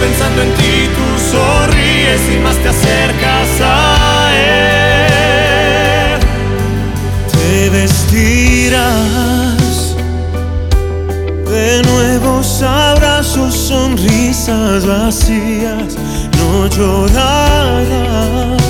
pensando en ti tú sonríes y más te acercas a Él. Te vestirás de nuevos abrazos, sonrisas vacías, no llorarás.